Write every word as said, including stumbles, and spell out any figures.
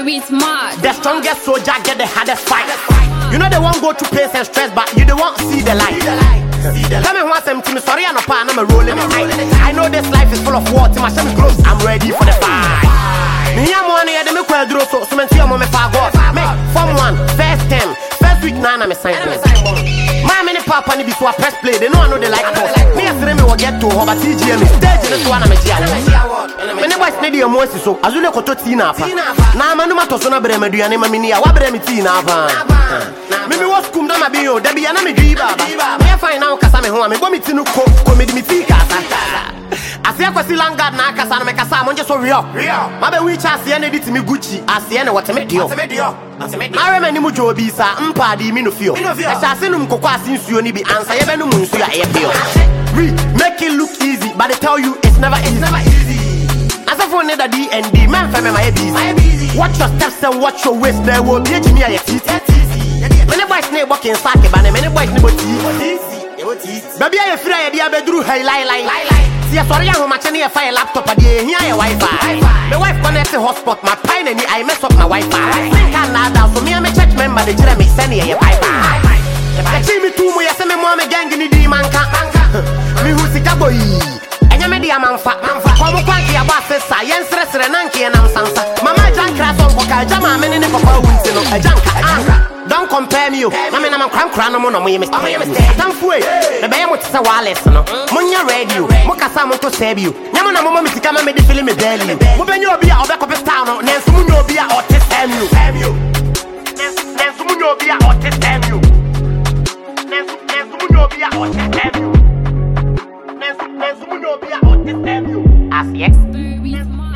Experience mad. The strongest soldier get the hardest fight. You know they won't go through pain and stress, but you don't want to see the light. Tell me once I'm to me, sorry I'm a pan, I'm a rolling I know this life is full of war, my shame close, I'm ready for the fight. Me am one here, they make well draw so so see I'm me for God. Me form one, first term, first week now I'm a sign. My many papa ni before press play, they know I know they like us. Me as me will get to home at T G M stage this one I'm a G. Many boys need your moist so as you look at Tina. Now I'm no to so na bre me duane ma mini a wa bre me Tina fa. Me me was kum do ma bi o da bi na me dwi baba. Me fine now kasa me ho me go me tinu ko comedy me ti kasa. Ase akwasi langard na kasa na me kasa mo nje so real. Ma be wi cha ase na edit me Gucci ase na what me dio. Na re mani mu jo bi sa mpa di mi no fio. E sha ase num kokwa ase nsuo ni bi ansa ye be no mu nsuo a ye fio. We make it look easy but they tell you it's never easy. Never easy. As a phone need a D and D man for me my busy. Watch your steps and watch your waist there will be me a teeth. Many boys need walking sack but many boys need teeth. Baby I feel I dey bedru hey lie lie. See sorry I'm matching a fire laptop a day here a Wi-Fi. The wife connect the hotspot my pine and I mess up my Wi-Fi. Can now down so me I'm a church member the jira me send here a Wi-Fi. I see me too much say me mom gang ni di manka. Me who sika boy. Enya me dia manfa. Kwa mo kwanki ya ba sesa yen sere sere nanki na msansa. Mama jankra so mboka jama me ni papa wunti no. Janka. Don't compare me, I mean, I'm a cram crown, I'm on my mistake. I'm free. The bear would say, wireless, no. Munya radio, Mokasam to save you. Yamana Mama Misikama made the film a daily. Mubenyo be out back of a town, Nansumunyo be out to send you. Nansumunyo be out to send you. Nansumunyo be out to send you. Nansumunyo be out to send you. As the experience.